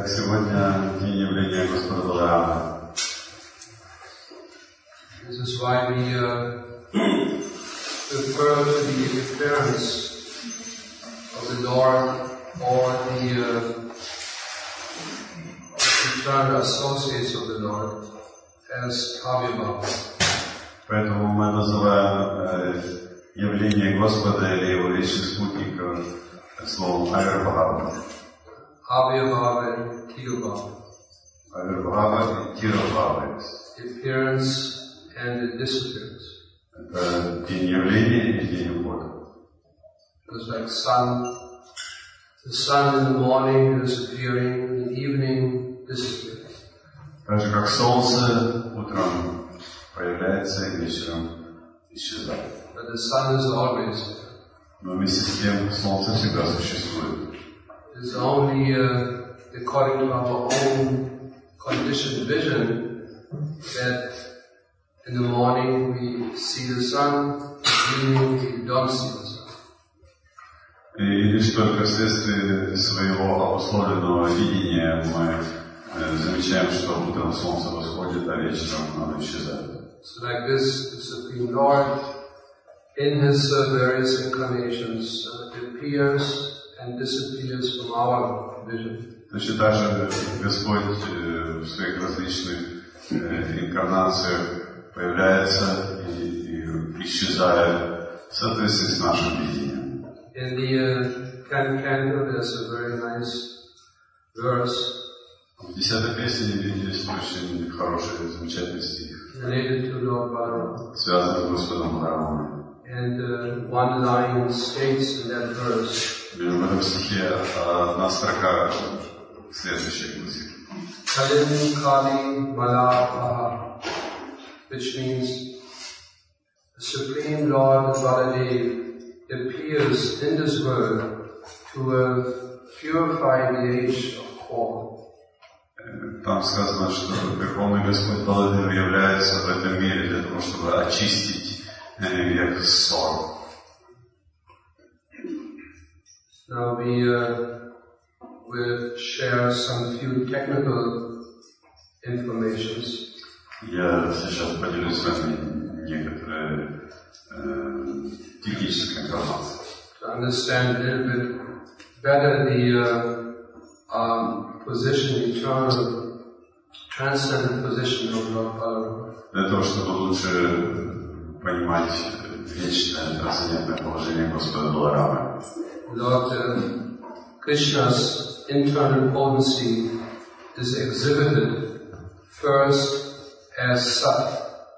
Итак, сегодня день явления Господа Баларама. This is why we refer to the appearance of the Lord or the eternal associates of the Lord as Abhibhava. Поэтому мы называем явление Господа или его вечных спутников словом Авирбхава. Abhibhava and Tirubhava. Авирбхава и Тирубхава. The appearance and the disappearance. Это день явления и день ухода. It's like the sun in the morning is appearing, in the evening disappears. Так же как солнце утром появляется и вечером исчезает. But the sun is always there. Но вместе с тем солнце всегда существует. It's only according to our own conditioned vision that in the morning we see the sun, in the evening we don't see the sun. И лишь только вследствие своего обусловленного видения мы замечаем, что утром солнце восходит, а вечером оно исчезает. So like this, the Supreme Lord, in His various incarnations, appears and disappears from our vision. Точно так же Господь в своих различных инкарнациях появляется и исчезает в соответствии с нашим видением. In the 10th canto, there's a very nice verse. В 10-й песне есть очень хороший, замечательный стих, Related to Lord Balaram. связанный с Господом Баларамом. And one line states in that verse, В этом стихе одна строка следующая гласит: Kalim Kali Malapaha, which means the Supreme Lord Baladev appears in this world to purify the age of corn. Там сказано, что Верховный Господь Баладев является в этом мире для того, чтобы очистить век ссор. Now we will share some few technical informations. Я сейчас поделюсь с вами некоторой технической информацией. To understand a little bit better the position, eternal, transcendent position of Lord Balaram. Для того, чтобы лучше понимать вечное трансцендентное положение Господа Баларама. Lord Krishna's internal potency is exhibited first as Sat.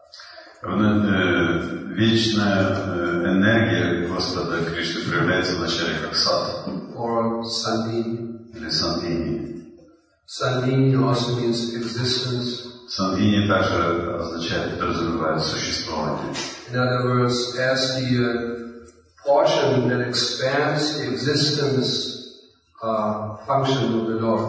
Вечная энергия Господа Кришны проявляется вначале как Сат. Or Sandhini. Или Сандхини. Sandhini also means existence. Сандхини также означает, подразумевает существование. In other words, as the portion that expands the existence function of the Lord.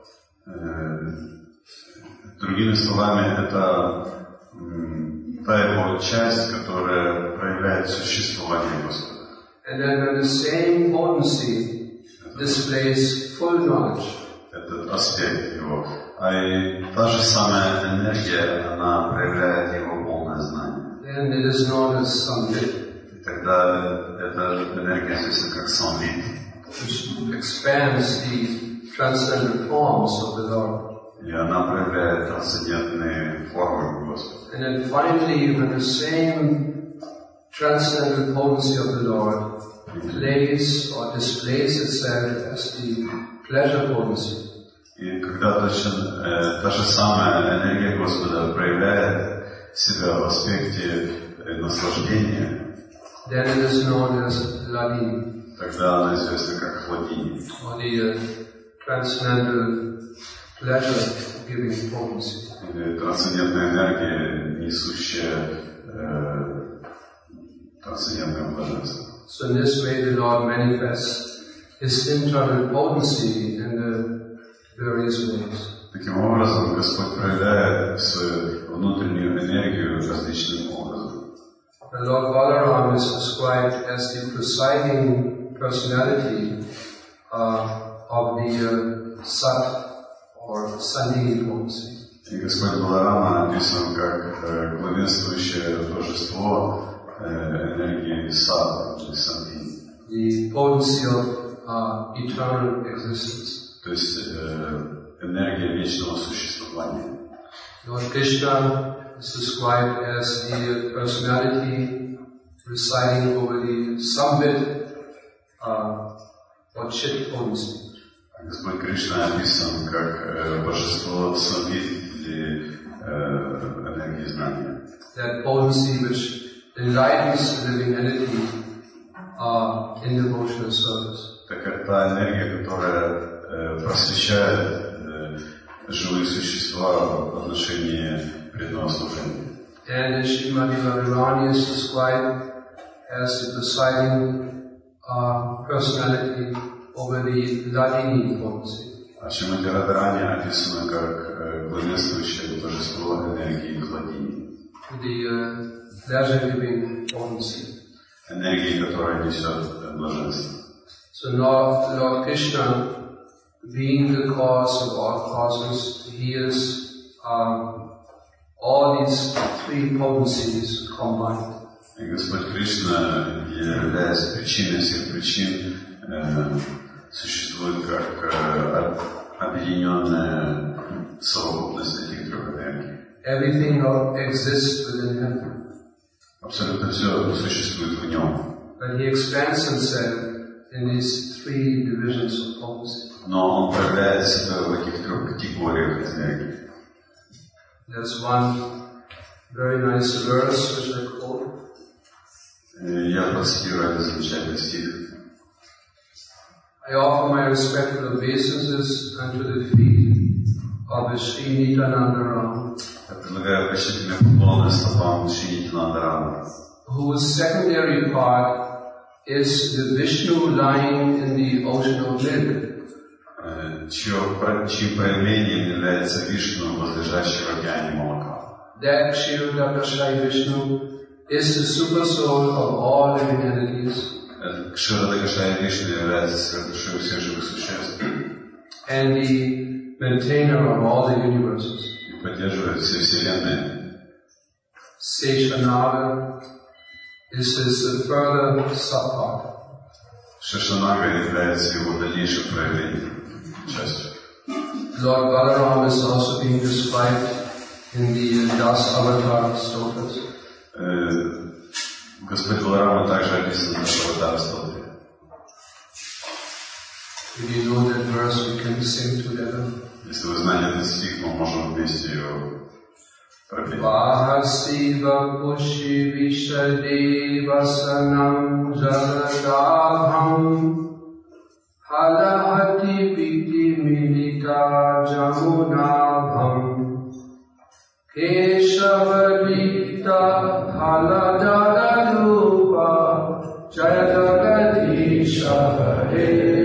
Другими словами, это та его часть, которая проявляет существование Господа. And then when the same potency displays full knowledge. Этот аспект его. А и та же самая энергия, она проявляет его полное знание. Then it is known as Samvit. И тогда эта энергия известна как Самвит, which expands the transcendent forms of the Lord. и она проявляет трансцендентные формы Господа. And then finally, when the same transcendent potency of the Lord plays or displays itself as the pleasure potency, И когда та же самая энергия Господа проявляет себя в аспекте наслаждения, then it is known as Ladini, тогда она известна как Хладини, or the transcendental pleasure-giving potency. или трансцендентная энергия, несущая трансцендентное блаженство. So in this way the Lord manifests His internal potency in the various ways. Таким образом, Господь проявляет свою внутреннюю энергию различным образом. The Lord Balaram is described as the presiding personality of the Sat or Sandhini potency. И Господь Баларама описан как главенствующее божество энергии сада, то есть Сандхини. The potency of eternal existence. То есть энергия вечного существования. Lord Krishna is described as the personality residing over the Sambit or Chit potency. Господь Кришна описан как божество Самвит или энергии знания. That potency which enlightens the living entity in devotional service. Так это та энергия, которая просвещает живые существа в отношении преданного служения. And Srimati Radharani is described as the presiding personality over the Ladini potency. А Шримати Радхарани описано как главенствующее божество энергии Хладини. The pleasure-giving potency. Энергии, которая несет блаженство. So Lord Krishna, being the cause of all causes, he is all these three potencies combined. И Господь Кришна, являясь причиной всех причин, существует как объединенная совокупность этих трех энергий. Everything exists within him. Абсолютно все существует в нем. But he expands himself in these three divisions of potency. Но он проявляет себя в этих трех категориях энергии. There's one very nice verse which I quote. Я процитирую этот замечательный стих. I offer my respectful obeisances unto the feet of Sri Nityananda Ram, Я предлагаю почтительные поклоны стопам Шри Нитянанда Рама, whose secondary part is the Vishnu lying in the ocean of milk. чьим проявлением является Вишну, возлежащий в океане молока. That Kshirodakashayi Vishnu is the super soul of all living entities. Кширадакашая Вишну является сверхдушой всех живых существ and the maintainer of all the universes. и поддерживает все вселенные. Seshanava is his further subpart. Шишанага является его дальнейшим проявлением, частью. Lord Balaram is also being described in the Das Avatar stokas. Господь Баларама также описан в Аватар Стотре. If you know that verse, we can sing together. Если вы знаете этот стих, мы можем вместе ее пропеть. Vahasiva pushi vishade vasanam jagadabham halahati viti milita jamunabham keshavalita haladaralupa jayagadisha hare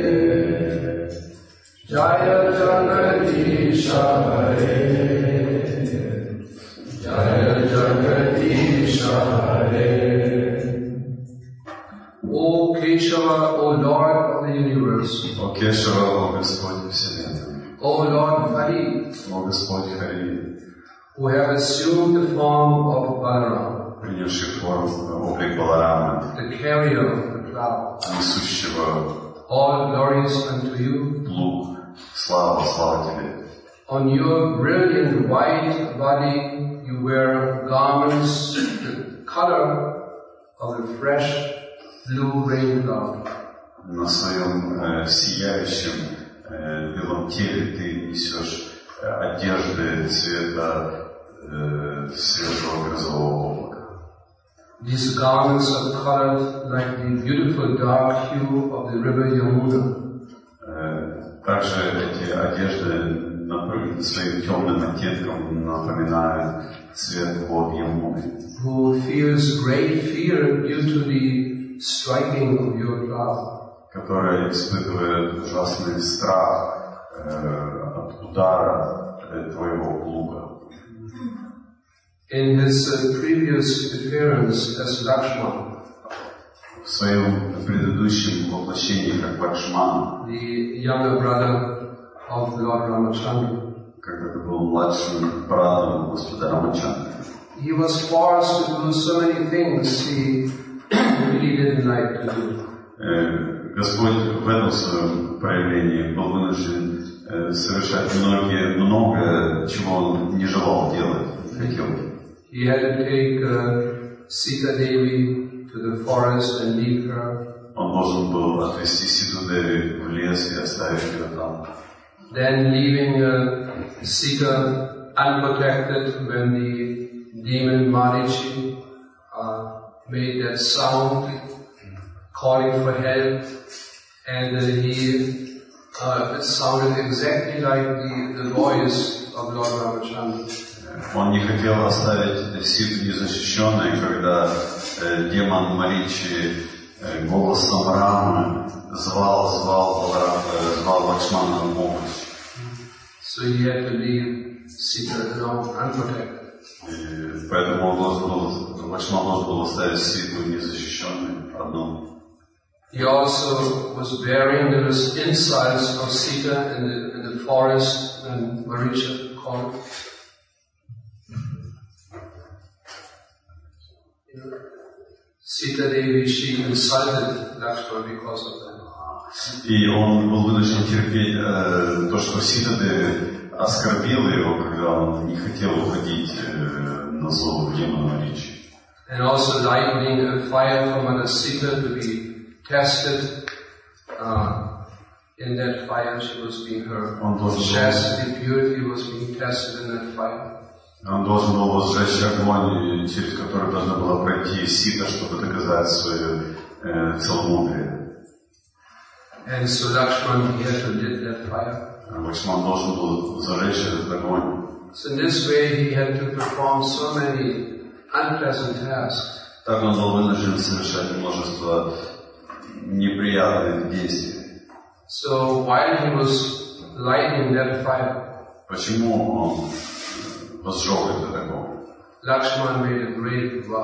Jaya Jagadisha Hare Jaya Jagadisha Hare O Keshava, O Lord of the universe. О Кешава, о Господь Вселенной. O Lord Hari, О Господь Хари, who have assumed the form of Balaram, принявший форму, облик Баларама, the carrier of the cloud. несущего All glories unto you. плуг. Слава, слава Тебе. On your brilliant white body you wear garments the color of a fresh blue rain cloud. На своем сияющем белом теле ты несешь одежды цвета свежего грозового облака. These garments are colored like the beautiful dark hue of the river Yamuna. Также эти одежды своим темным оттенком напоминают цвет вод Ямуны. Who feels great fear due to the striking of your cloud. Который испытывает ужасный страх от удара твоего плуга. In his previous appearance as Lakshmana, В своем предыдущем воплощении как Лакшмана, the younger brother of Lord Ramachandra, как бы был младшим братом Господа Рамачандры. He was forced to do so many things he really didn't like to do. Господь в этом своем проявлении был вынужден совершать много чего он не желал делать, не хотел. He had to take Sita Devi to the forest and leave her. Он должен был отвезти Ситу Деви в лес и оставить ее там. Then leaving Sita unprotected when the demon Marichi made that sound calling for help, and it sounded exactly like the voice of Lord Ramachandra. Он не хотел оставить Ситу незащищенной, когда демон Маричи голосом Рамы звал Лакшмана на помощь. So he had to leave Sita alone, unprotected. И поэтому Лакшман должен был оставить Ситу незащищенной одну. He also was bearing the insides of Sita in the forest when Maricha called. Sita Devi, she insulted Lakshmana because of that. И он был вынужден терпеть то, что Сита Деви оскорбила его, когда он не хотел уходить на зов демона Маричи. And also lighting a fire for Mother Sita to be tested. In that fire, she was being her chastity, purity was being tested in that fire. Он должен был возжечь огонь, через который должна была пройти Сита, чтобы доказать свое целомудрие. And so Lakshman, he had to lit that fire. Лакшман должен был зажечь этот огонь. So in this way, he had to perform so many unpleasant tasks. Так он был вынужден совершать множество неприятных действий. So while he was lighting that fire, почему он возжег этот огонь? Lakshman made a great vow.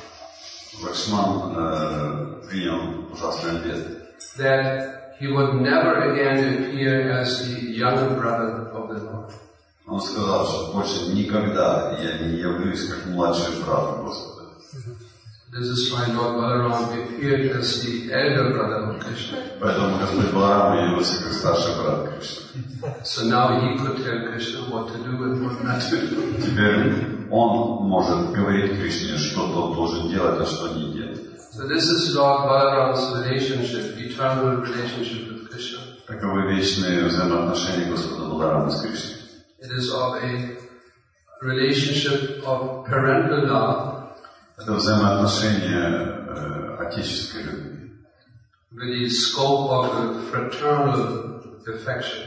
Лакшман принял ужасный обет. That he would never again appear as the younger brother of the Lord. Он сказал, что больше никогда я не явлюсь как младший брат Господа. This is why Lord Balaram appeared as the elder brother of Krishna. Поэтому Господь Баларам явился как старший брат Кришны. So now he could tell Krishna what to do and what not to do. Теперь он может говорить Кришне, что тот должен делать, а что не делать. So this is Lord Balaram's relationship, eternal relationship with Krishna. Таковы вечные взаимоотношения Господа Баларама с Кришной. It is of a relationship of parental love. Это взаимоотношения отеческой любви. With the scope of a fraternal affection.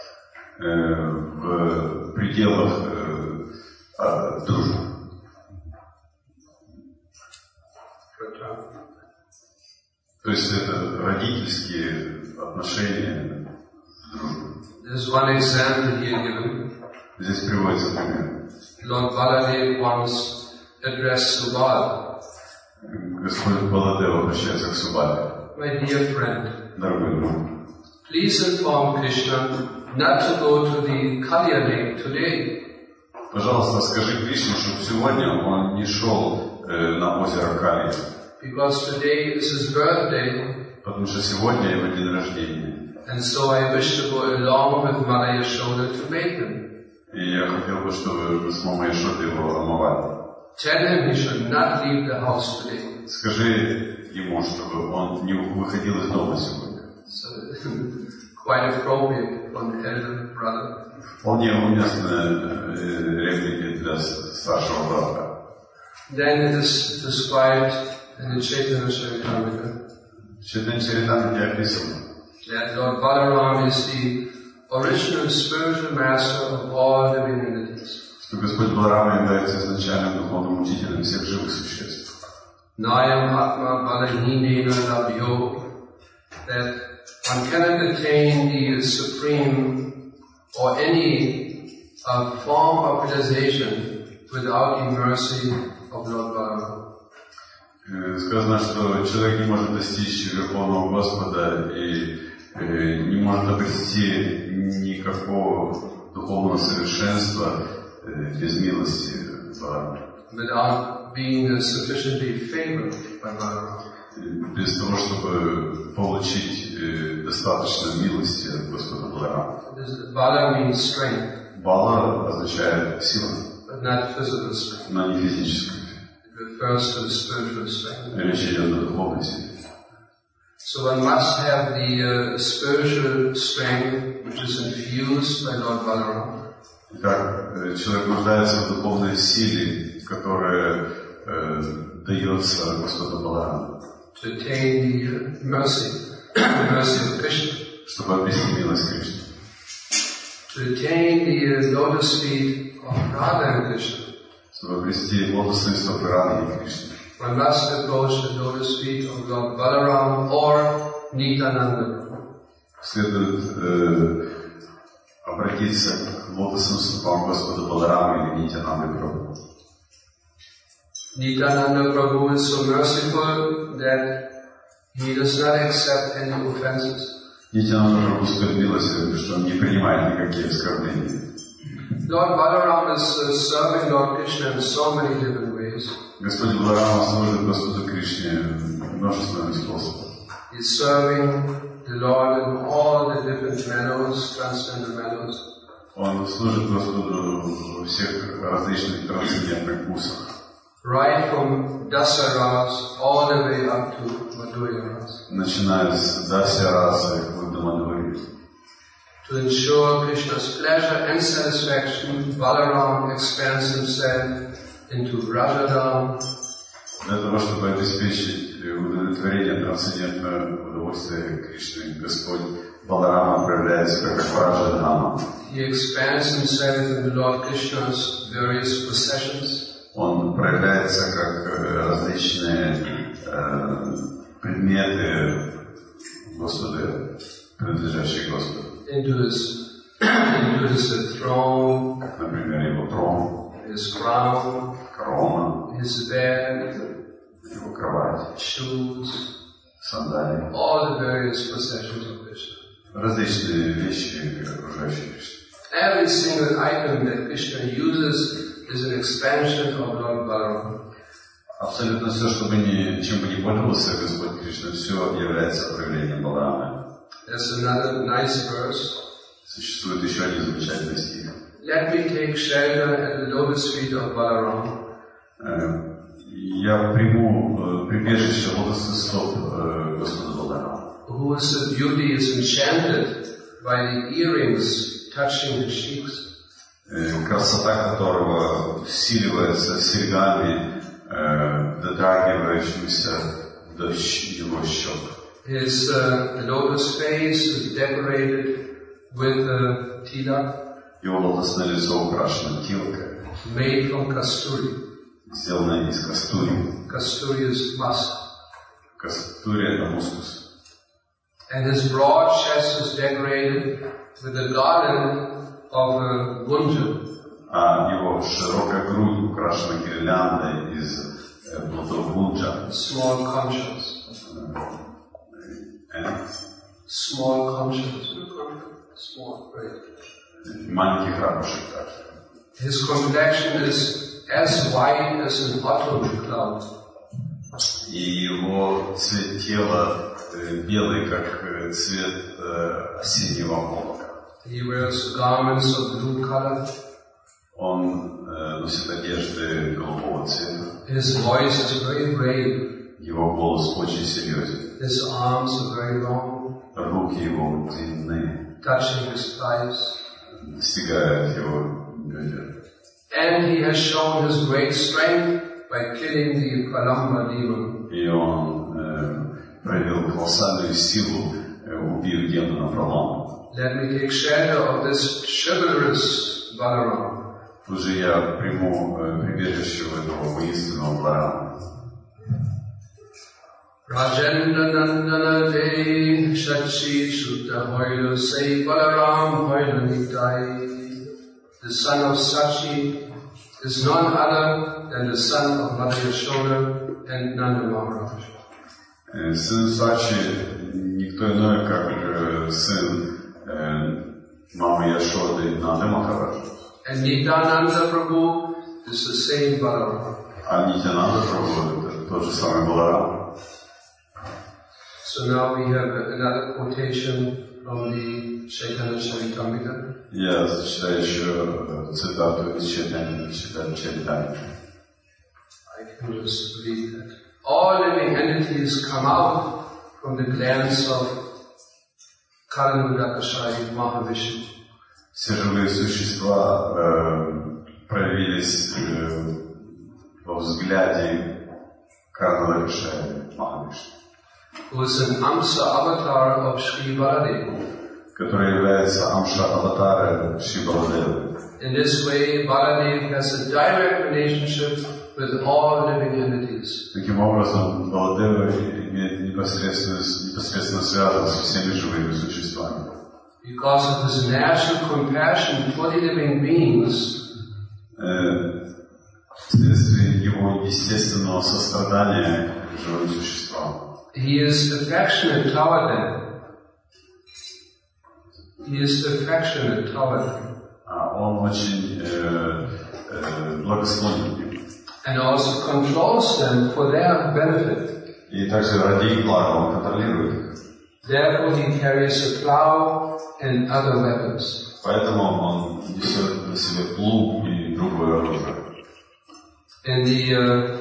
В пределах дружбы. То есть это родительские отношения дружбы. There's one example here given. Здесь приводится пример. Lord Baladev once addressed Subal. Господь Баладев обращается к Субале. My dear friend, дорогой друг, please inform Krishna not to go to the Kalya Lake today. Пожалуйста, скажи Кришне, чтобы сегодня он не шел на озеро Кали. Because today is his birthday. Потому что сегодня его день рождения. And so I wish to go along with Mother Yashoda to bathe him. И я хотел бы, чтобы с мамой Яшодой его омывали. Tell him he should not leave the house today. Скажи ему, чтобы он не выходил из дома сегодня. So, quite appropriate for an elder brother. Вполне уместная реплика для старшего брата. Then it is described in the Chaitanya Charitamrita. Chaitanya Charitamrita описано. That Lord Balaram is the original spiritual master of all living entities. Что Господь Баларам является изначальным духовным учителем всех живых существ. Nayam Atma Balahinena Labhyo. That one cannot attain the supreme or any form of realization without the mercy of Lord Balaram. Сказано, что человек не может достичь Верховного Господа и не может обрести никакого духовного совершенства без милости Баларама. Without being sufficiently favored by Balaram. Без того, чтобы получить достаточно милости от Господа Баларама. Bala means strength. Бала означает сила, But not physical strength. но не физическая. It refers to the spiritual strength. Речь идет о духовной силе. So one must have the spiritual strength which is infused by Lord Balaram. Итак, человек нуждается в духовной силе, которая дается Господу Балараму, To attain the mercy of Krishna. чтобы обрести милость Кришны. To attain the lotus feet of Radha and Krishna. Чтобы обрести лотосные стопы Радхи и Кришны. One must approach the lotus feet of Lord Balaram or Nityananda. Следует обратиться к лотосным стопам Господа Баларама или Нитянанды Прабху. Nityananda Prabhu is so merciful that he does not accept any offenses. Нитянанда Прабху столь милосерден, что он не принимает никакие оскорбления. Lord Balaram is serving Lord Krishna in so many different ways. Господь Баларама служит Господу Кришне множественными способами. He is serving the Lord in all the different mellows, transcendental mellows. Он служит Господу во всех различных трансцендентных вкусах. Right from Dasaras all the way up to Madhurya Ras. Начиная с Дасya расы до Мадхурьи. To ensure Krishna's pleasure and satisfaction, Balaram expands himself into Rajadam. Для того, чтобы обеспечить удовлетворение трансцендентного удовольствия Кришны, Господь Баларама проявляется как Раджадхама. He expands himself into Lord Krishna's various processions. Он проявляется как различные предметы Господа, принадлежащие Господу. Into his throne, Как, например, его трон, his crown, корона, his bed, его кровать, shoes, сандалии. all the various possessions of Krishna. Различные вещи, окружающие Кришну. Every single item that Krishna uses is an expansion of Lord Balaram. Абсолютно все, что чем бы ни пользовался Господь Кришна, все является проявлением Баларамы. There's another nice verse. Существует еще один замечательный стих. Let me take shelter at the lotus feet of Balaram. Я приму прибежище лотосных стоп Господа Баларама. Whose beauty is enchanted by the earrings touching his cheeks. Красота которого усиливается серьгами, дотрагивающимися до его щек. His lotus face is decorated with tilak, Его лотосное лицо украшено тилкой, made from kasturi. сделанное из кастури. Kasturi is musk. Кастури — это мускус. And his broad chest is decorated with a garland of gunja. А его широкая грудь украшена гирляндой из плодов гунджа. Small conchas. Small conchas. Small, right. Маленьких ракушек также. His complexion is as white as an autumn cloud. И его цвет тела белый, как цвет осеннего облака. He wears garments of blue color. Он носит одежды голубого цвета. His voice is very brave. Его голос очень серьезен. His arms are very long, Руки его длинные, touching his thighs. достигают его бедер. And he has shown his great strength by killing the Pralamba demon. И он проявил колоссальную силу, убив демона Праламу. Let me take shelter of this chivalrous Balaram. Тут же я приму прибежище у этого воинственного Баларама. Rajendra Nandana Dey Shachi Sutta Hoila Say Balaram Hoila Nitai. The son of Sachi is none other than the son of Mother Yashoda and Nanda Maharaj. Сын Сачи никто иной, как сын мамы Яшоды и Нанды Махараджи. And Nityananda Prabhu is the same Balaram. А Нитянанда Прабху это тот же самый Баларам. So now we have another quotation from the Chaitanya Charitamrita. Я зачитаю еще цитату из Чайтаньи. I can just read that. All living entities come out from the glance of Karanudakashayi Mahavishnu. Все живые существа проявились во взгляде Карнадакашаи Махавишну, Who is an Amsa avatar of Sri Baladeva. который является Амша-аватаром Шри Баладевы. In this way, Baladev has a direct relationship with all living entities. Таким образом, Баладева имеет непосредственно связан со всеми живыми существами. Because of his natural compassion for the living beings, Вследствие его естественного сострадания к живым существам. he is affectionate toward them. He is affectionate toward them. Он очень благосклонен к ним. And also controls them for their benefit. И также ради их блага он контролирует их. Therefore he carries a plow and other weapons. Поэтому он несет на себе плуг и другое оружие. In the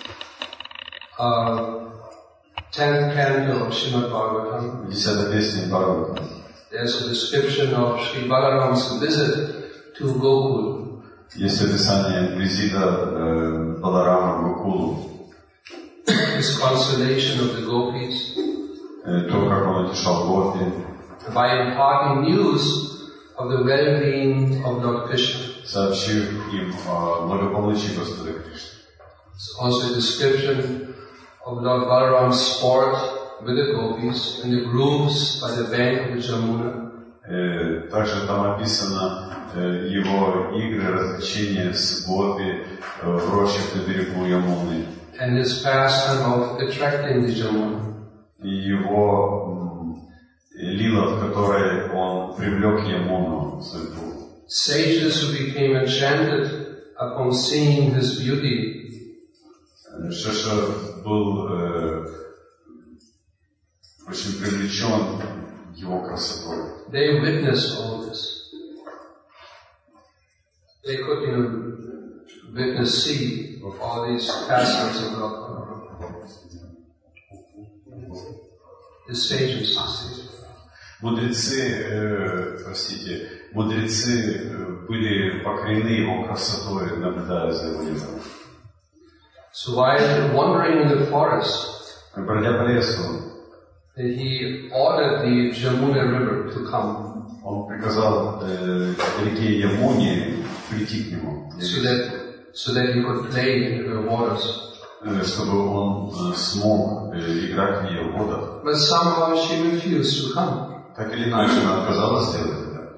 10th canto of Srimad Bhagavatam, В 10-й песне Бхагаватам there's a description of Sri Balaram's visit to Gokul. есть описание визита Баларама в Гокулу, His consolation of the gopis, то, как он утешал гопи, by imparting news of the well-being of Lord Krishna. сообщив им о благополучии Господа Кришны. It's also a description of Lord Balaram's sport with the gopis and the grooves by the bank of the Jamuna. Также там описано его игры, развлечения с гопи в рощах на берегу Ямуны. And his pastime of attracting the Jamuna. И его лила, в которой он привлек Ямуну в свою круг. Sages who became enchanted upon seeing his beauty. Шеша был очень привлечен его красотой. They witnessed all this. They could, witness, see of all these pastimes of Lord Balaram. The sages. Мудрецы были покорены его красотой, наблюдая за его лицом. So while wandering in the forest, Бродя по лесу, he ordered the Jamuna river to come, он приказал реке Ямуне прийти к нему, so that he could play in the waters. чтобы он смог играть в ее водах. But somehow she refused to come, Так или иначе, она отказалась сделать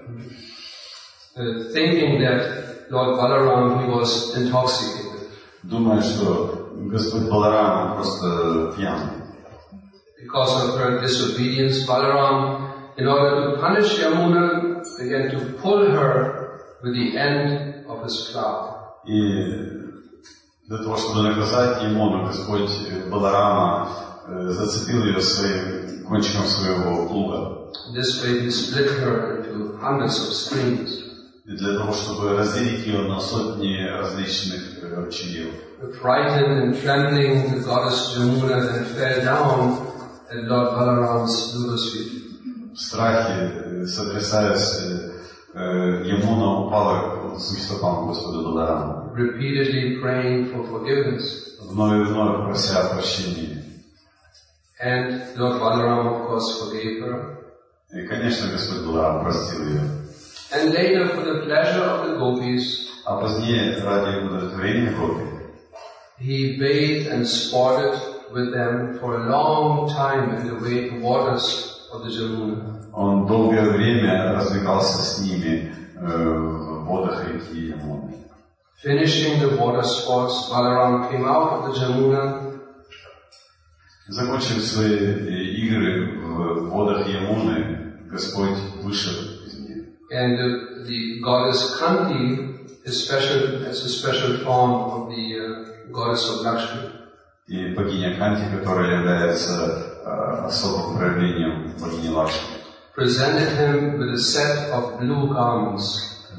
это. thinking that Lord Balaram, he was intoxicated. Думая, что Господь Баларам просто пьяный. Because of her disobedience, Balaram, in order to punish Yamuna, began to pull her with the end of his plow. И для того, чтобы наказать Ямуну, Господь Баларама зацепил ее своим кончиком своего плуга. This way he split her into hundreds of streams. И для того, чтобы разделить ее на сотни различных ручьев. Frightened and trembling, the goddess Jamuna then fell down at Lord Balaram's lotus feet. В страхе, сотрясаясь, Ямуна упала к стопам Господа Баларама, repeatedly praying for forgiveness. вновь и вновь прося прощения. And Lord Balaram, of course, forgave her. И, конечно, Господь Баларам простил ее. And later, for the pleasure of the gopis, А позднее, ради удовлетворения гопи, he bathed and sported with them for a long time in the waters of the Jamuna. он долгое время развлекался с ними в водах реки Ямуны. Finishing the water sports, Balaram came out of the Jamuna. Закончив свои игры в водах Ямуны, Господь вышел из них. And the goddess Kanti is special, as a special form of the goddess of Lakshmi. И богиня Канти, которая является особым проявлением богини Лакшми, presented him with a set of blue garments.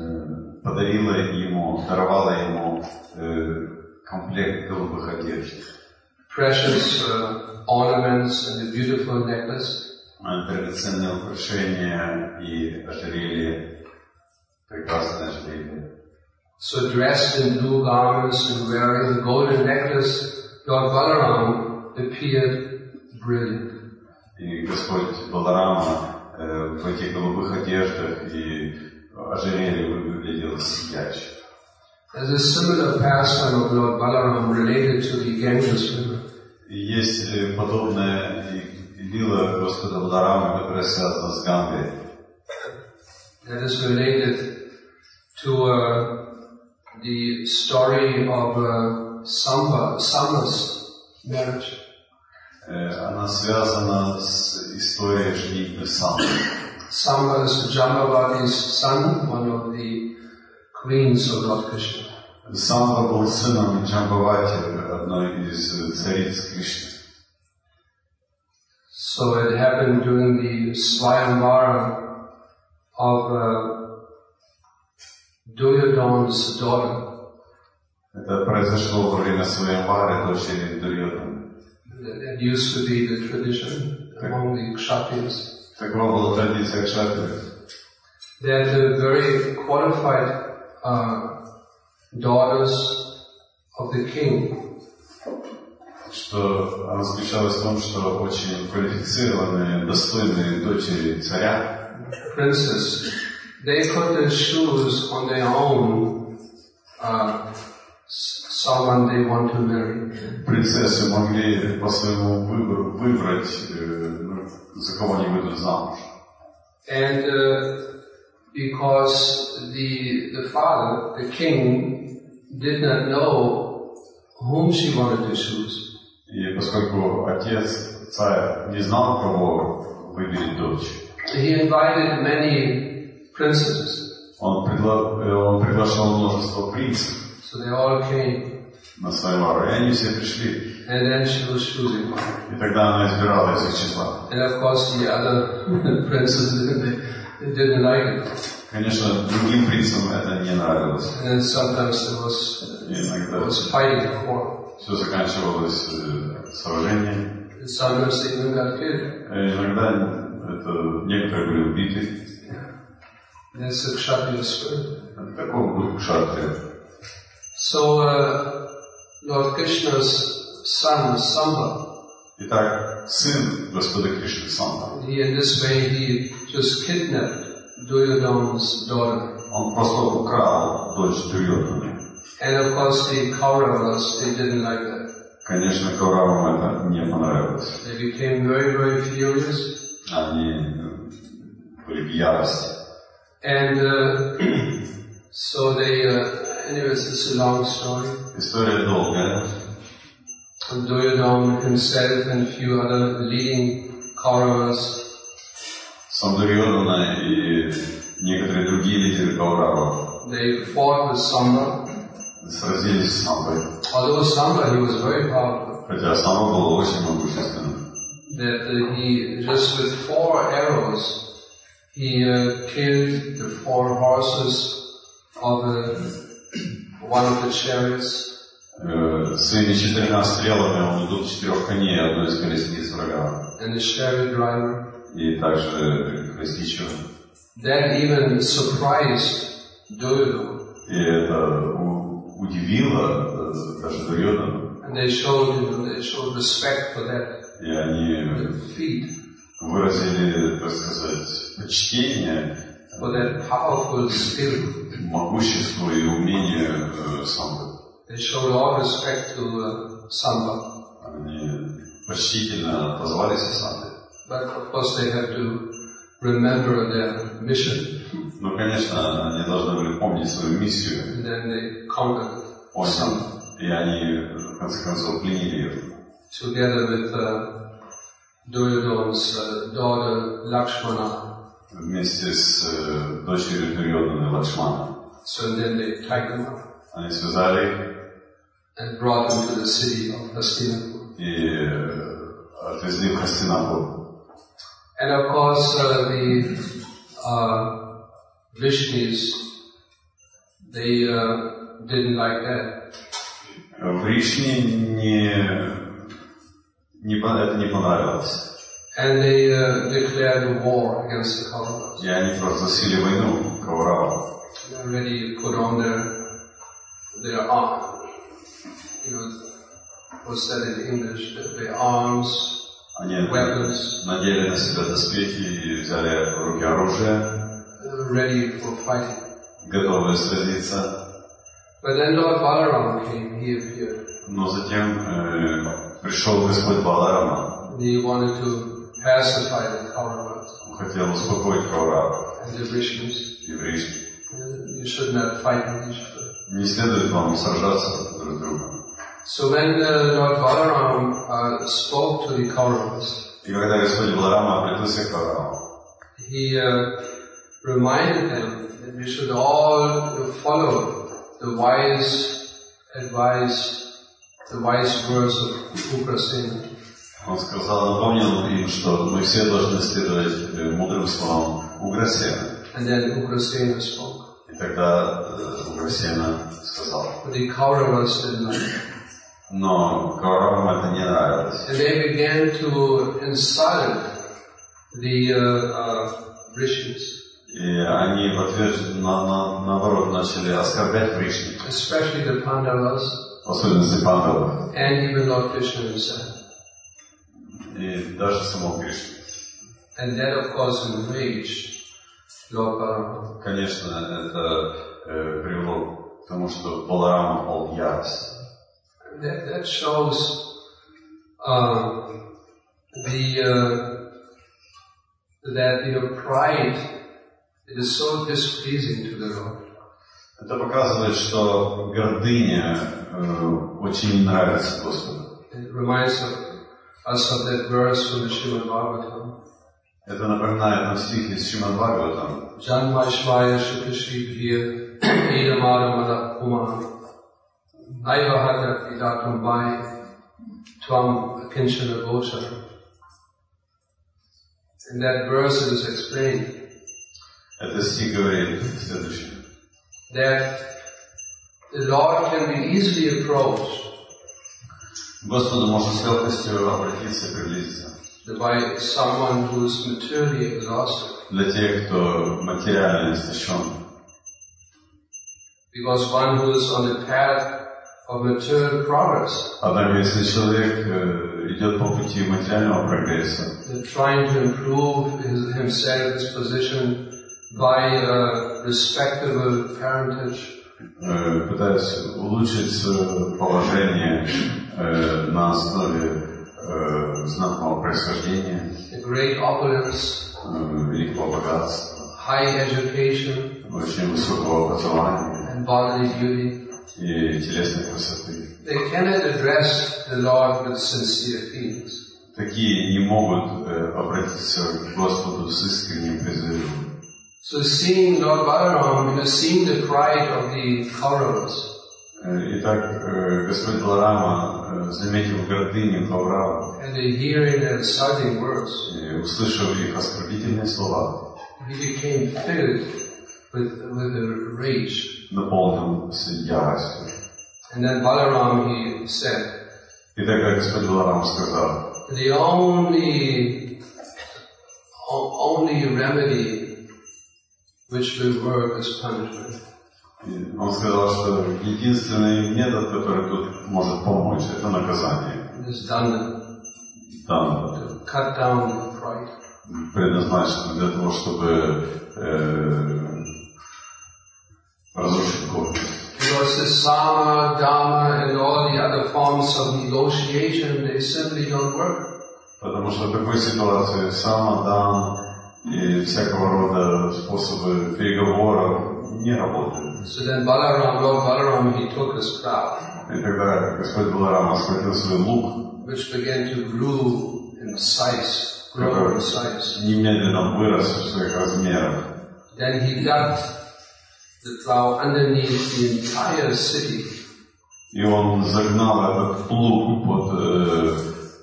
даровала ему комплект голубых одежд. Precious ornaments and a beautiful necklace. Драгоценные украшения и ожерелье, прекрасное ожерелье. So dressed in blue garments and wearing a golden necklace, Lord Balaram appeared brilliant. И Господь Баларама в этих голубых одеждах и ожерелье выглядел сияюще. There's a similar pastime of Lord Balaram related to the Ganges River. И есть подобная лила Господа Баларама, которая связана с Гангой. That is related to the story of Samba's marriage. Она связана с историей женитьбы Самбы. Samba is Jambavati's son, one of the queens of Lord Krishna. Самба был сыном Джамбавати, одной из цариц Кришны. So it happened during the Swayamvara of Duryodhana's daughter. Это произошло во время Сваямвары дочери Дурьодхана. That used to be the tradition among the Kshatriyas. Такова была традиция кшатриев. They had very qualified daughters of the king. Что она заключалась в том, что очень квалифицированные, достойные дочери царя, Princess, they could choose on their own someone they want to marry. принцессы могли по своему выбору выбрать, за кого они выйдут замуж. And because the father, the king, did not know whom she wanted to choose. И поскольку отец, царь, не знал, кого выберет дочь, he invited many princesses. Он приглашал множество принцев So they all came. на Сваямвару, и они все пришли. And then she was choosing one. И тогда она избирала из их числа. And of course the other princesses, they didn't like it. Конечно, другим принцам это не нравилось. And then sometimes there was fighting for. Все заканчивалось сражением. And sometimes they even got killed. Иногда некоторые были убиты. That's the Kshatriya spirit. Таков дух кшатрия. So Lord Krishna's son Samba. Итак, сын Господа Кришны Самба. In this way he just kidnapped Duryodhana's daughter. Он просто украл дочь Дурьодханы. And of course the Kauravas, they didn't like that. Конечно, Кауравам это не понравилось. They became very, very furious. Они были в ярости. And so they, anyways, it's a long story. История долгая. And Duryodhana himself and a few other leading Kauravas. Сам Дурьодхана и некоторые другие лидеры Кауравов. They fought with Samba. Сразились с Самбой. Although Samba, he was very powerful. Хотя Самба был очень могущественным. That he, just with 4 arrows, he killed the 4 horses of one of the chariots. Своими 4 стрелами он убил 4 коней, одной из колесниц врага. And the chariot driver. И также колесничего. That even surprised Duryodhana. И это удивило даже Дурьодхану. And they showed respect for that. И они выразили, так сказать, почтение for that powerful skill. Могуществу и умению Самбы. They showed all respect to Samba. Они почтительно отозвались о Самбе. But of course they have to remember their mission. Ну, конечно, они должны были помнить свою миссию. And then they conquered Samba. И они, в конце концов, пленили ее. Together with Duryodhana's daughter Lakshmana. вместе с дочерью Дурьоданы Лакшмана. So then they tied them up Они связали их and brought them to the city of Hastinapur. и отвезли в Хастинапур. And of course, the Vrishnis, they didn't like that. Вришни это не понравилось. And they declared war against the Kauravas. И они провозгласили войну Кауравам. They already put on their arms. What's that in English? Their arms, Они weapons, надели на себя доспехи и взяли в руки оружие, ready for fighting. готовые сразиться. But then Lord Balaram came, he appeared. Но затем пришел Господь Баларама. He wanted to pacify the Kauravas Он хотел успокоить Кауравов and the Vrishnis. и Вришни. You should not fight with each other. Не следует вам сражаться друг с другом. So when Lord Balaram spoke to the Kauravas, И когда Господь Баларама обратился к Кауравам, he reminded them that we should all follow the wise advice, the wise words of Ugrasena. Он напомнил им, что мы все должны следовать мудрым словам Уграсена. And then Ugrasena spoke. И тогда Уграсена сказал. But the Kauravas didn't like it. Но Кауравам это не нравилось. And they began to insult the Vrishnis. И они в ответ, наоборот, начали оскорблять Вришни. Especially the Pandavas. В особенности Пандавов. And even Lord Krishna himself. И даже самого Кришны. And that of course enraged Lord Balaram. Конечно, это привело к тому, что Баларам пал в ярость. That shows that pride is so displeasing to the Lord. Это показывает, что гордыня очень нравится Господу. It reminds us of that verse from the Srimad Bhagavatam. Это напоминает нам стих из Шримад Бхагаватам. Janmashvaya Shukashriya Edamadamada Puma Naivahata Vidatum Vai Tvam Akinchana Gocha. And that verse is explained. Этот стих говорит следующее. That the Lord can be easily approached. Господу можно с легкостью обратиться и приблизиться. By someone who is materially exhausted. Для тех, кто материально истощен. Because one who is on the path of material progress. Однако, если человек идет по пути материального прогресса, trying to improve himself, his position by respectable parentage, пытаясь улучшить свое положение на основе знатного происхождения, great opulence, великого богатства, high education, очень высокого образования and bodily beauty, и телесной красоты. They cannot address the Lord with sincere feelings. Такие не могут обратиться к Господу с искренним призывом. So seeing Lord Balaram, seeing the pride of the Kauravas, Итак, Господь Баларама, заметив гордыню Кауравов, and hearing their insulting words, услышав их оскорбительные слова, he became filled with a rage. Наполнился яростью. And then Balaram, he said, И тогда Господь Баларам сказал, the only remedy which will work is punishment. Он сказал, что единственный метод, который тут может помочь, это наказание. It is done to cut down the pride. Предназначено для того, чтобы разрушить гордость. Because the Sama, Dharma and all the other forms of negotiation, they simply don't work. Потому что в такой ситуации Сама, Дана и всякого рода способы переговоров не работают. So then Lord Balaram, he took his crowd, И тогда Господь Баларам схватил свой лук, which began to grew in size grow in size. Немедленно вырос в своих размерах. Then he dug the plow underneath the entire city. И он загнал этот плуг под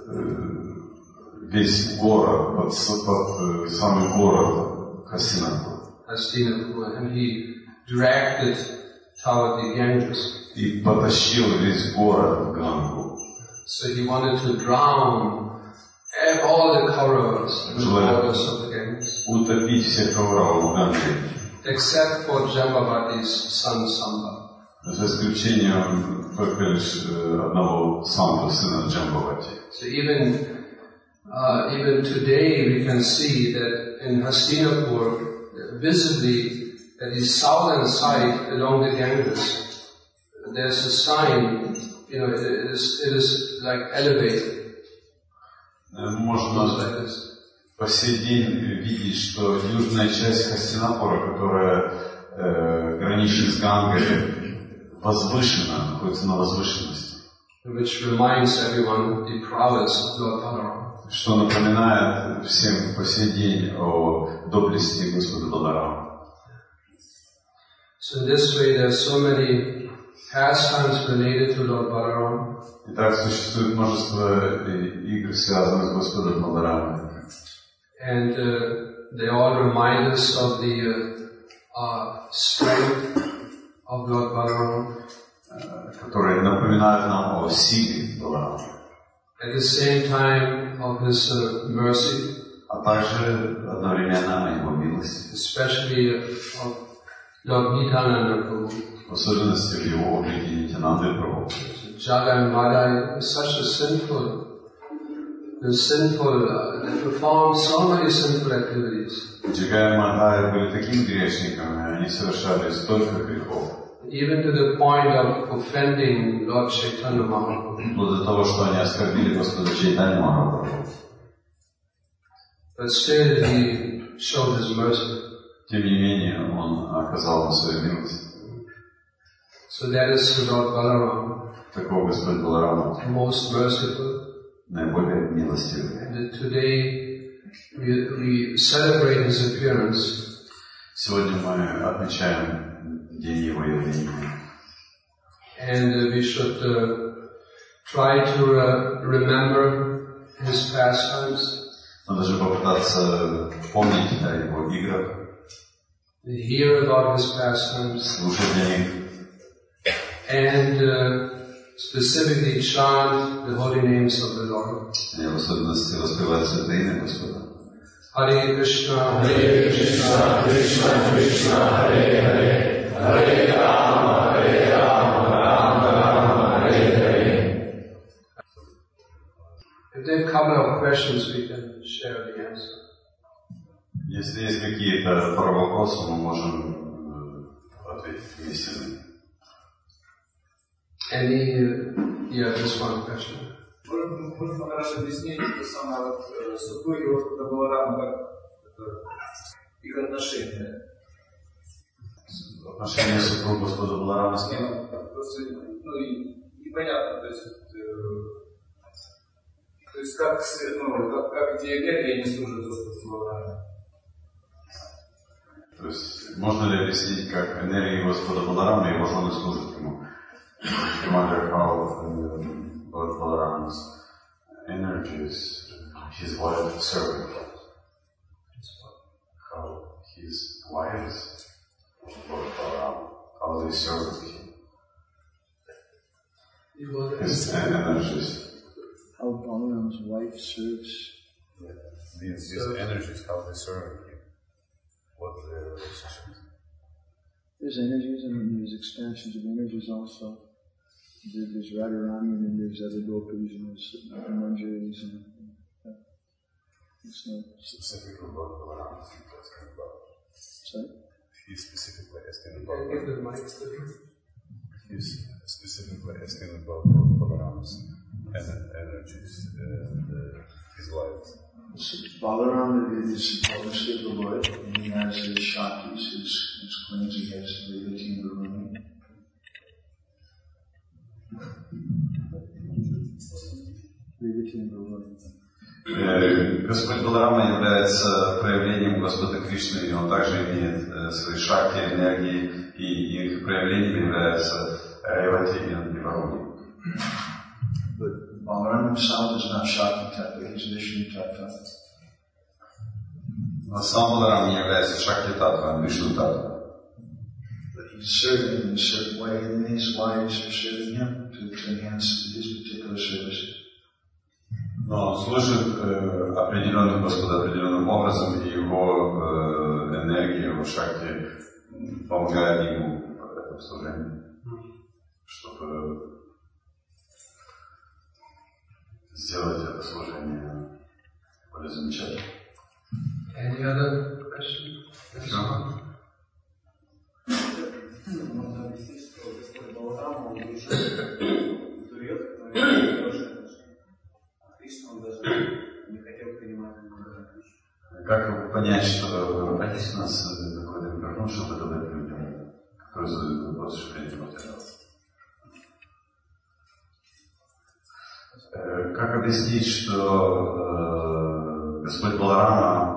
весь город, под самый город Хастинапур. And he dragged it toward the Ganges. И потащил весь город в Гангу. So he wanted to drown all the Kauravas in the waters of the Ganges. Утопить всех Кауравов в Ганге. Except for Jambavati's son Samba. За исключением только лишь одного Самбы, сына Джамбавати. So even today we can see that in Hastinapur, visibly at the southern side along the Ganges, there's a sign, it is like elevated. Можно по сей день видеть, что южная часть Хастинапура, которая граничит с Гангой, возвышена, находится на возвышенности. Which reminds everyone of the prowess of Lord Balaram. Что напоминает всем по сей день о доблести Господа Баларама. So in this way there are so many pastimes related to Lord Balaram. Итак, существует множество игр, связанных с Господом Баларамом. And they all remind us of the strength of Lord Balaram. Которые напоминают нам о силе Баларама. At the same time of his mercy. А также одновременно о его милости. Especially of Lord Nityananda Prabhu. В особенности в его облике Нитянанды Прабху. Jagai and Madai is such a sinful, they perform so many sinful activities. Джагай и Мадхай были такими грешниками, они совершали столько грехов. Even to the point of offending Lord Chaitanya Mahaprabhu. Вплоть до того, что они оскорбили Господа Чайтанью Махапрабху. But still he showed his mercy. Тем не менее, он оказал им свою милость. So that is Lord Balaram. Такого Господь Баларама. Most merciful. Наиболее милостивый. And today we celebrate his appearance. Сегодня мы отмечаем день его явления. And we should try to remember his pastimes. Надо же попытаться помнить о его играх. Hear about his pastimes. Слушать о них. And specifically chant the holy names of the Lord. И в особенности воспевать святое имя Господа. Hare Krishna, Krishna Krishna, Hare Hare, Hare Rama, Rama Rama, Hare Hare. If there are a couple of questions, we can share the answer. Если есть какие-то пара вопросов, мы можем ответить вместе на них. Just one question. Можно раз объяснить, что самое супруги Господа Баларама, как их отношения? Отношения супруг Господа Баларама с кем? Просто, непонятно, то есть как эти энергии не служат Господу Баларама? То есть, можно ли объяснить, как энергии Господа Баларама и его жены служат ему? You wonder how Lord Balaram's energies, his wife serve him. How his wives, Lord Balaram, how they serve him. His energies. How Balaram's wife serves. Yeah. These energies, how they serve him. What their relationship? There's energies and there's expansions of energies also. There's Radharani and then there's other gopis and there's manjaris and it's not specifically about Balaram. Sorry? He's specifically asking about He's specifically asking about Balaram's energies and his wife. So Balaram is obviously the Lord and he has his Shaktis, his claims, he has Devaki and Brahmani. Devaki and Brahmani. Господь Баларама является проявлением Господа Кришны, и он также имеет свои шакти, энергии, и их проявлением являются Ревати и Варуни. But Balaram himself is not Shakti Tattva, he's Vishnu Tattva. Но сам Баларам не является Шакти Татва, а Вишну Татва. But he's serving in a certain way, and his wives are serving him to enhance his particular service. Но он служит определенным Господу определенным образом, и его энергия, его шакти помогает ему в этом служении, чтобы сделать это служение более замечательным. Any other question? Можно объяснить, что Господь Баларам, он душой дует, но это тоже отношение. А Кришна, он даже не хотел принимать Кришну. Как понять, что Отец нас такой вернул, чтобы это дать людям, которые задают вопрос, что я не потерял? Как объяснить, что Господь Баларама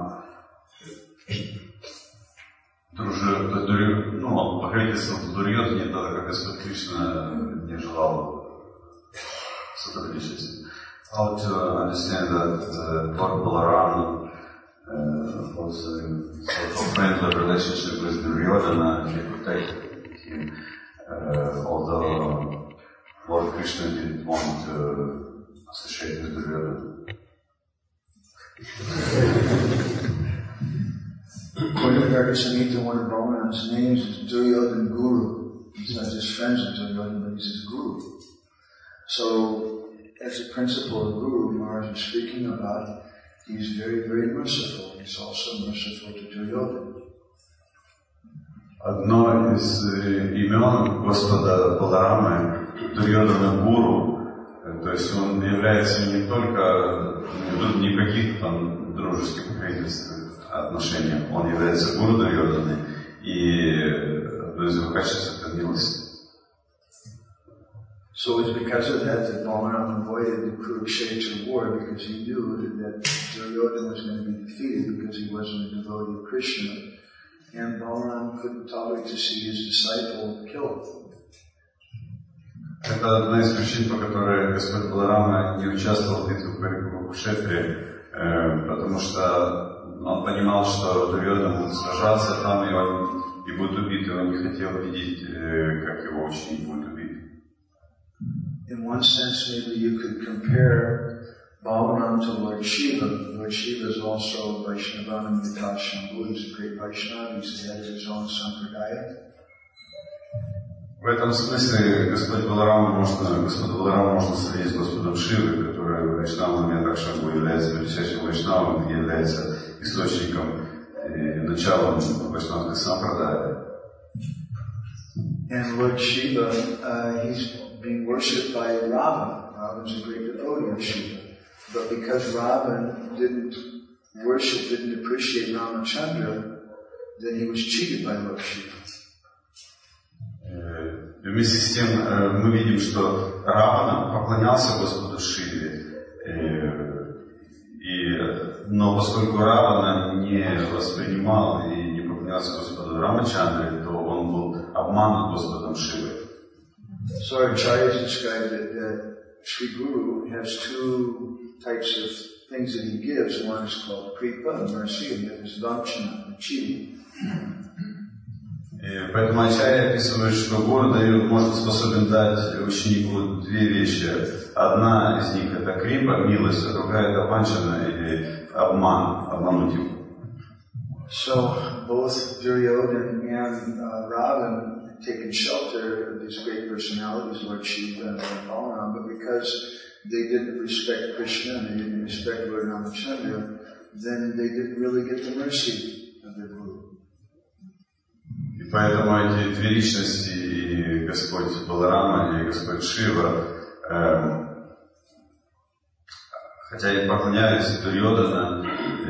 он покровительствовал Дурьёдхане, тогда как Господь Кришна не желал сотрудничать. How to understand that Lord Balaram was in sort of friendly relationship with Duryodhana, and he protected him, although Lord Krishna didn't want to associate with Duryodhana. According to Garga Samhita, one of Balaram's names is Duryodhana Guru. He's not just friends with Duryodhana, but he's his guru. So, as a principle of Guru, Maharaj is speaking about, he's very, very merciful. He's also merciful to Duryodhana. Одно из имен Господа Баларамы Дурьёдхана Гуру, то есть он является не только не каких-то там дружеских покровительственных отношениях, он является Гуру Дурьёдханы, и одно из его качеств это милость. So it's because of that Balaram avoided the Kurukshetra war, because he knew that Duryodhana was going to be defeated because he wasn't a devotee of Krishna, and Balaram couldn't tolerate to see his disciple killed. Это одна из причин, по которой Господь Баларама не участвовал в битве в Курукшетре, потому что он понимал, что Дурьёдхана будет сражаться там, и он и будет убит, и он не хотел видеть, как его ученик будет убит. In one sense, maybe you could compare Balaram to Lord Shiva. Lord Shiva is also Vaishnavanam Yatashambhu. He's a great Vaishnava. He's the head of his own Sampradaya. В этом смысле Господу Балараму можно сравнить с Господом Шивой, который Вайшнавом Ятакшамбху является величайшим Вайшнавом и является источником и началом Вайшнавской Сампрадая. And Lord Shiva, he's being worshipped by Ravan. Ravan's a great devotee of Shiva. But because Ravan didn't appreciate Ramachandra, then he was cheated by Lord Shiva. Вместе с тем мы видим, что Равана поклонялся Господу Шиве, но поскольку Равана не воспринимал и не поклонялся Господу Рамачандре, то он был обманут Господом Шивой. So our acharyas described that Sri Guru has two types of things that he gives. One is called kripa, mercy, and the other is damchana, cheating. Поэтому ачарья описывает, что Гуру может способен дать ученику две вещи. Одна из них это крипа, милость, а другая это ванчана или обмануть его. So both Duryodhana and Ravan had taken shelter of these great personalities, Lord Shiva and Lord Balaram, but because they didn't respect Krishna and they didn't respect Lord Ramachandra, then they didn't really get the mercy of their Guru. И поэтому эти две личности, и Господь Баларама, и Господь Шива, хотя и поклонялись Дурьёдхана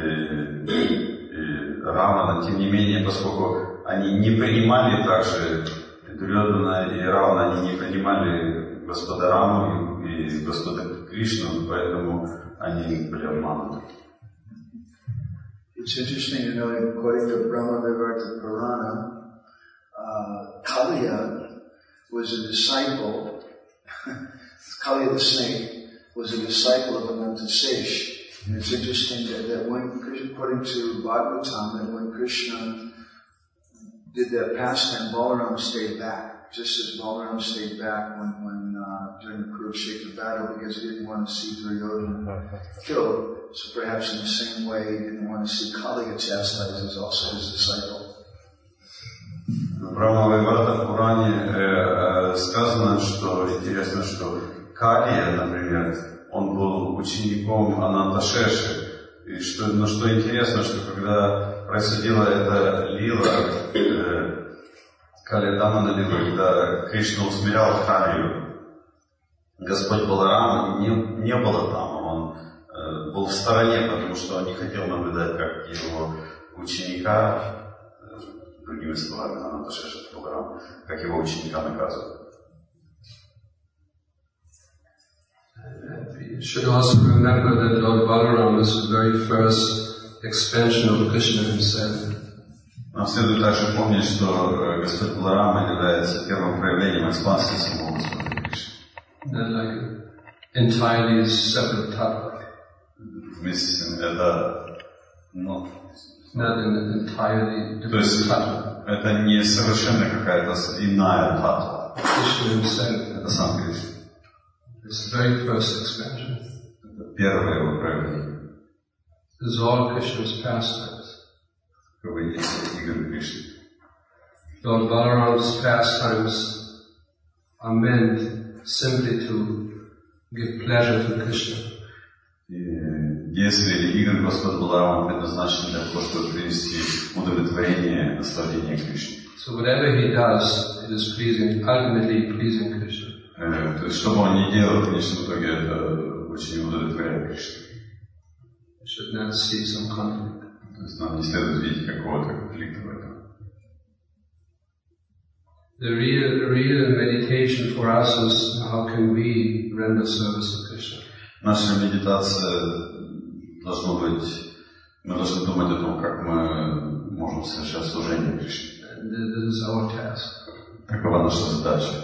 и Равана, тем не менее, поскольку они не принимали также Дурьёдхана и Равана, они не принимали Господа Раму и Господа Кришну, поэтому они были обмануты. It's interesting to know, according to Brahma-Vivarta Purana, Kaliya was a disciple, Kaliya the snake was a disciple of Ananta Sesh. And it's interesting that when Krishna, according to Bhagavatam, that when Krishna did that pastime, Balaram stayed back, just as Balaram stayed back when during the Kurukshetra battle because he didn't want to see Duryodhana killed. So perhaps in the same way he didn't want to see Kaliya chastised as also his disciple. В Брахма-вайварта Пуране сказано, что интересно, что Калия, например, он был учеником Ананташеши. И что интересно, что когда происходила эта лила, Калия Дамана лила, когда Кришна усмирял Калию, Господь Баларам не было там, он был в стороне, потому что он не хотел наблюдать, как его ученика, другими словами, Ананташеша Баларам, как его ученика наказывают. You should also remember that Lord Balaram was the very first expansion of Krishna himself. Нам следует также помнить, что Господь Баларам является первым проявлением экспансии самого Господа Кришны. Like an entirely separate tattva. Вместе с тем, это, not an entirely то есть, tattva. Это не совершенно какая-то иная татва. Krishna himself. Это сам Кришна. It's the very first expansion. Это первое его проявление. This is all Krishna's pastimes. Каковы есть игры Кришны. Lord Balaram's pastimes are meant simply to give pleasure to Krishna. Действия или игры Господа Баларама предназначены для того, чтобы принести удовлетворение, наслаждение Кришне. So whatever he does, it is pleasing, ultimately pleasing Krishna. То есть, что бы он ни делал, в конечном итоге это очень удовлетворяет Кришну. We should not see some conflict. То есть, нам не следует видеть какого-то конфликта в этом. The real meditation for us is how can we render service to Krishna. Наша медитация должна быть, мы должны думать о том, как мы можем совершать служение Кришне. This is our task. Такова наша задача.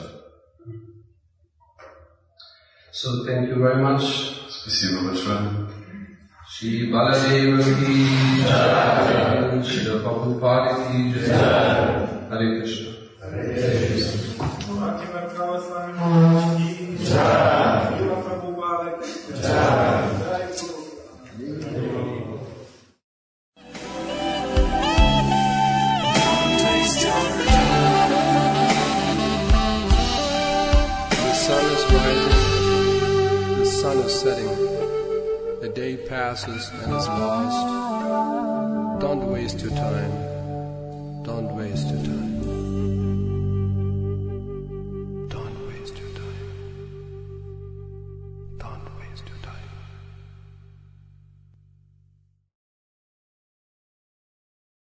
So thank you very much. Спасибо большое. Shri Baladeva ki jai, Shri Prabhupada ki jai, Hare Krishna. Hare Krishna. The sun is rising, the sun is setting, the day passes and is lost. Don't waste your time, don't waste your time.